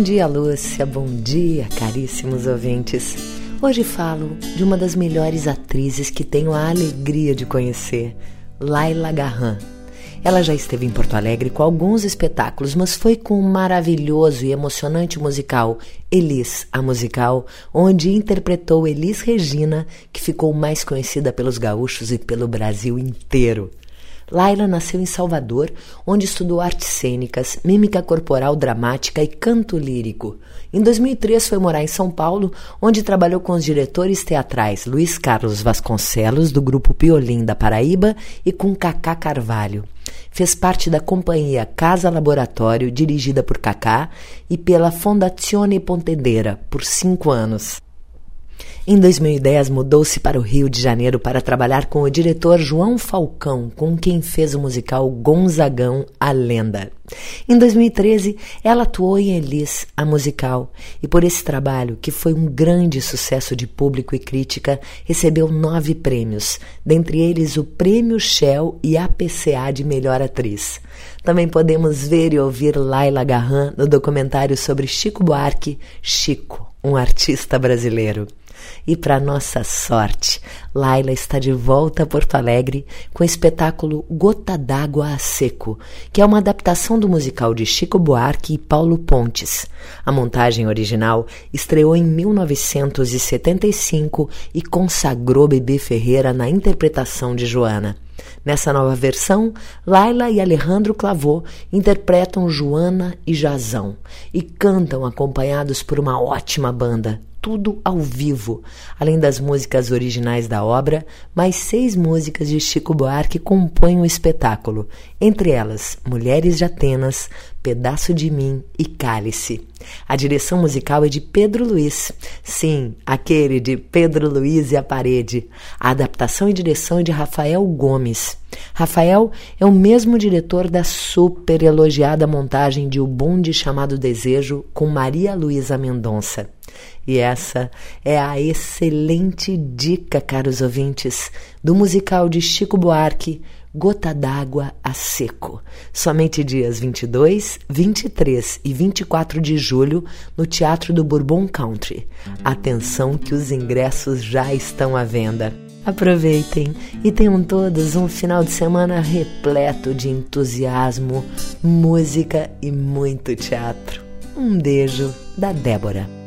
Bom dia, Lúcia, bom dia, caríssimos ouvintes. Hoje falo de uma das melhores atrizes que tenho a alegria de conhecer, Laila Garran. Ela já esteve em Porto Alegre com alguns espetáculos, mas foi com o maravilhoso e emocionante musical Elis, a Musical, onde interpretou Elis Regina, que ficou mais conhecida pelos gaúchos e pelo Brasil inteiro. Laila nasceu em Salvador, onde estudou artes cênicas, mímica corporal dramática e canto lírico. Em 2003 foi morar em São Paulo, onde trabalhou com os diretores teatrais Luiz Carlos Vasconcelos, do grupo Piolim da Paraíba, e com Cacá Carvalho. Fez parte da companhia Casa Laboratório, dirigida por Cacá, e pela Fondazione Pontedera, por 5 anos. Em 2010, mudou-se para o Rio de Janeiro para trabalhar com o diretor João Falcão, com quem fez o musical Gonzagão, a Lenda. Em 2013, ela atuou em Elis, a Musical, e por esse trabalho, que foi um grande sucesso de público e crítica, recebeu 9 prêmios, dentre eles o Prêmio Shell e a APCA de Melhor Atriz. Também podemos ver e ouvir Laila Garran no documentário sobre Chico Buarque, Chico, um artista brasileiro. E para nossa sorte, Laila está de volta a Porto Alegre com o espetáculo Gota d'Água a Seco, que é uma adaptação do musical de Chico Buarque e Paulo Pontes. A montagem original estreou em 1975 e consagrou Bebê Ferreira na interpretação de Joana. Nessa nova versão, Laila e Alejandro Clavô interpretam Joana e Jazão e cantam acompanhados por uma ótima banda. Tudo ao vivo, além das músicas originais da obra, mais 6 músicas de Chico Buarque compõem o espetáculo, entre elas Mulheres de Atenas, Pedaço de Mim e Cálice. A direção musical é de Pedro Luiz, sim, aquele de Pedro Luiz e a Parede. A adaptação e direção é de Rafael Gomes. Rafael é o mesmo diretor da super elogiada montagem de O Bonde Chamado Desejo com Maria Luísa Mendonça. E essa é a excelente dica, caros ouvintes, do musical de Chico Buarque, Gota d'Água a Seco. Somente dias 22, 23 e 24 de julho no Teatro do Bourbon Country. Atenção que os ingressos já estão à venda. Aproveitem e tenham todos um final de semana repleto de entusiasmo, música e muito teatro. Um beijo da Débora.